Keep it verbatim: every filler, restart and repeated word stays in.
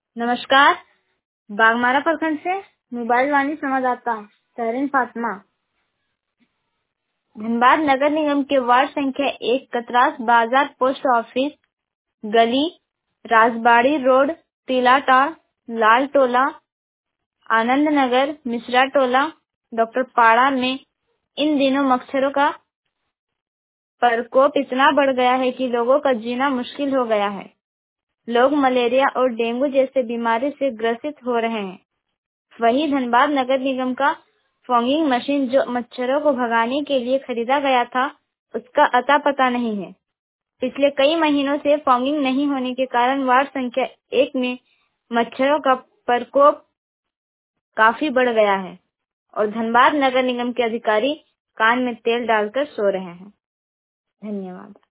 नमस्कार। बागमारा प्रखंड से मोबाइल वाणी संवाददाता तहरीन फातिमा। धनबाद नगर निगम के वार्ड संख्या एक कतरास बाजार पोस्ट ऑफिस गली राजबाड़ी रोड तिलाटाड़ लाल टोला आनंद नगर मिश्रा टोला डॉक्टर पाड़ा में इन दिनों मच्छरों का प्रकोप इतना बढ़ गया है कि लोगों का जीना मुश्किल हो गया है। लोग मलेरिया और डेंगू जैसे बीमारी से ग्रसित हो रहे हैं। वहीं धनबाद नगर निगम का फॉगिंग मशीन जो मच्छरों को भगाने के लिए खरीदा गया था, उसका अता पता नहीं है। पिछले कई महीनों से फॉगिंग नहीं होने के कारण वार्ड संख्या एक में मच्छरों का प्रकोप काफी बढ़ गया है और धनबाद नगर निगम के अधिकारी कान में तेल डालकर सो रहे हैं। धन्यवाद।